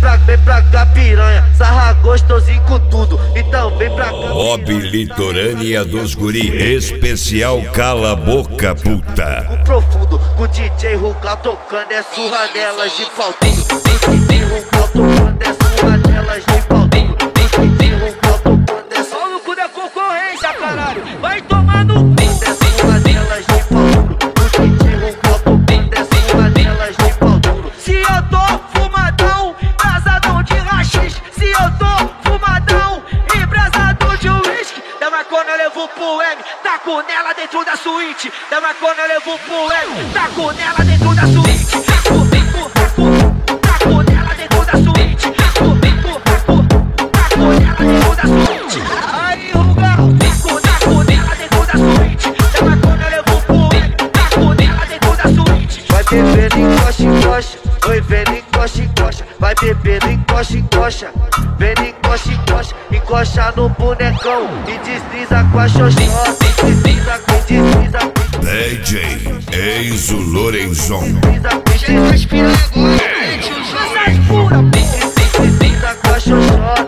pra cá piranha, sarra gostosinho com tudo, então vem pra cá. Bob Litorânea dos Guri, especial Cala a Boca Puta. O profundo, com o DJ Rugal tocando é surra nelas de pautinho. DJ Rugal tocando é surra nelas de pautinho. DJ Rugal tocando é surra. Olha o cu da concorrência, caralho, vai tomar no cu. É surra nelas de pau duro. O DJ Rugal tocando é surra nelas de pau duro. Se eu tô fumadão, brasadão de rachis. Se eu tô fumadão e brasadão de uísque, da macona eu levo pro M, taco nela dentro da suíte. Da macona eu levo pro M, taco nela dentro da suíte. Taco nela dentro da suíte. Taco nela dentro da suíte. Aí, Rugal, taco nela dentro da suíte. Da macona eu levo pro M, taco nela dentro da suíte. Vai bebendo, encoxa, encoxa. Oi, vendo, encoxa, encoxa. Vai bebendo, encoxa, encoxa. Vendo, encoxa, encoxa. Encoxa no bonecão e desliza com a xoxota. Desliza com DJ Enzo Lorenzon. Desliza com a xoxota.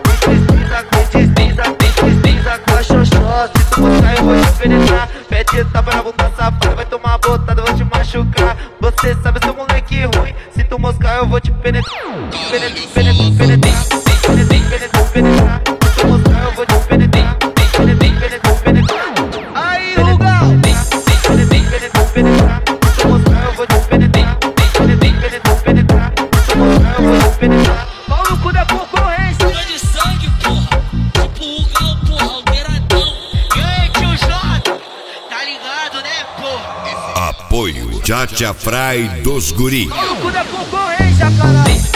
Desliza com a xoxota. Se tu mostrar eu vou te penetrar. Pede tapa na boca safada, vai tomar uma botada, eu vou te machucar. Você sabe, eu sou moleque ruim. Se tu moscar eu vou te penetrar. Penetrar. Se tu moscar eu vou te penetrar. Penetrar. Aí, Rugal, Penetrar. Se tu moscar eu vou te penetrar. Penetrar. Se tu moscar eu vou te penetrar. pau no cu da concorrência. Pura de sangue, porra. Tipo o Gal, porra, alteradão. E aí, tio Jota, tá ligado, né, porra? Apoio Tchatcha Fry dos Guri. Pau no cu da concorrência, caralho.